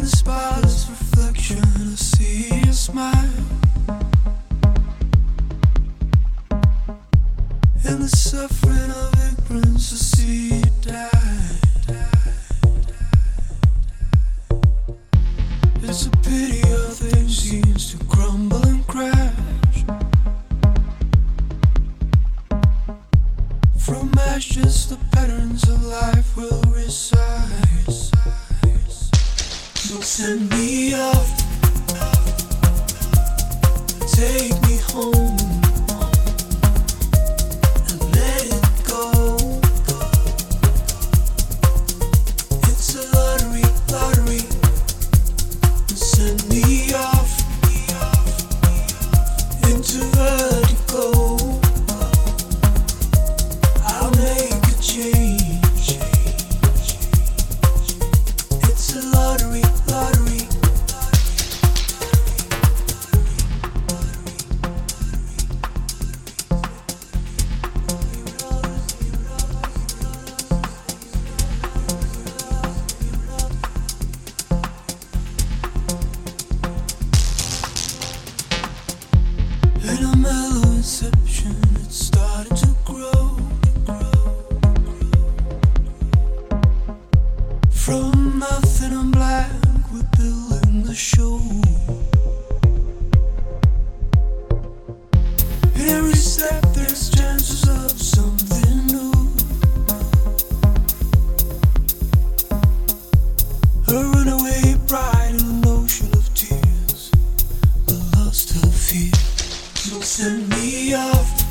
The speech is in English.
the spotless reflection, I see your smile. In the suffering of ignorance, I see you die. It's a pity how things seems to crumble and crash. From ashes, the patterns of life will reside. So send me off, take me home, and let it go. It's a lottery, lottery. Send me off into vertigo. I'll make a change. It's a lottery, lottery. In a mellow inception, it started to grow. From nothing and blank, we're building the show. In every step, there's chances of something new. A runaway bride in an ocean of tears, the lust of fear. So send me off.